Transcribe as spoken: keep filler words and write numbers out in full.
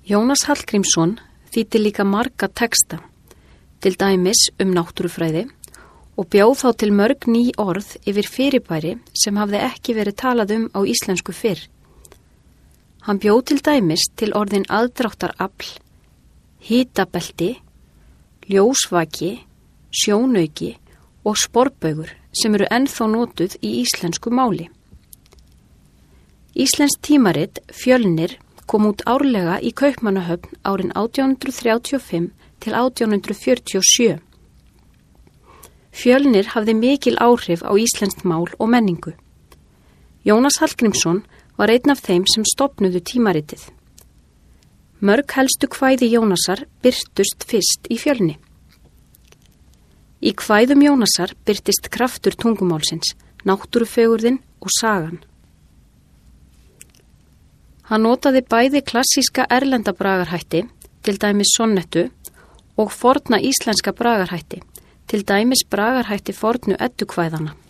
Jónas Hallgrímsson þýddi líka marga texta, til dæmis um náttúrufræði og bjó þá til mörg ný orð yfir fyrirbæri sem hafði ekki verið talað um á íslensku fyrr. Hann bjó til dæmis til orðin aðdráttarafl, hitabelti, ljósvaki, sjónauki og sporbaugur sem eru ennþá notuð í íslensku máli. Íslenskt tímarit Fjölnir kom út árlega í Kaupmannahöfn árin átján hundrað þrjátíu og fimm til átján hundrað fjörutíu og sjö. Fjölnir hafði mikil áhrif á íslenskt mál og menningu. Jónas Hallgrímsson var einn af þeim sem stofnuðu tímaritið. Mörg helstu kvæði Jónasar birtust fyrst í Fjölni. Í kvæðum Jónasar birtist kraftur tungumálsins, náttúrufegurðin og sagan. Hann notaði bæði klassíska erlenda bragarhætti, til dæmis sonnettu, og forna íslenska bragarhætti, til dæmis bragarhætti fornu eddukvæðana.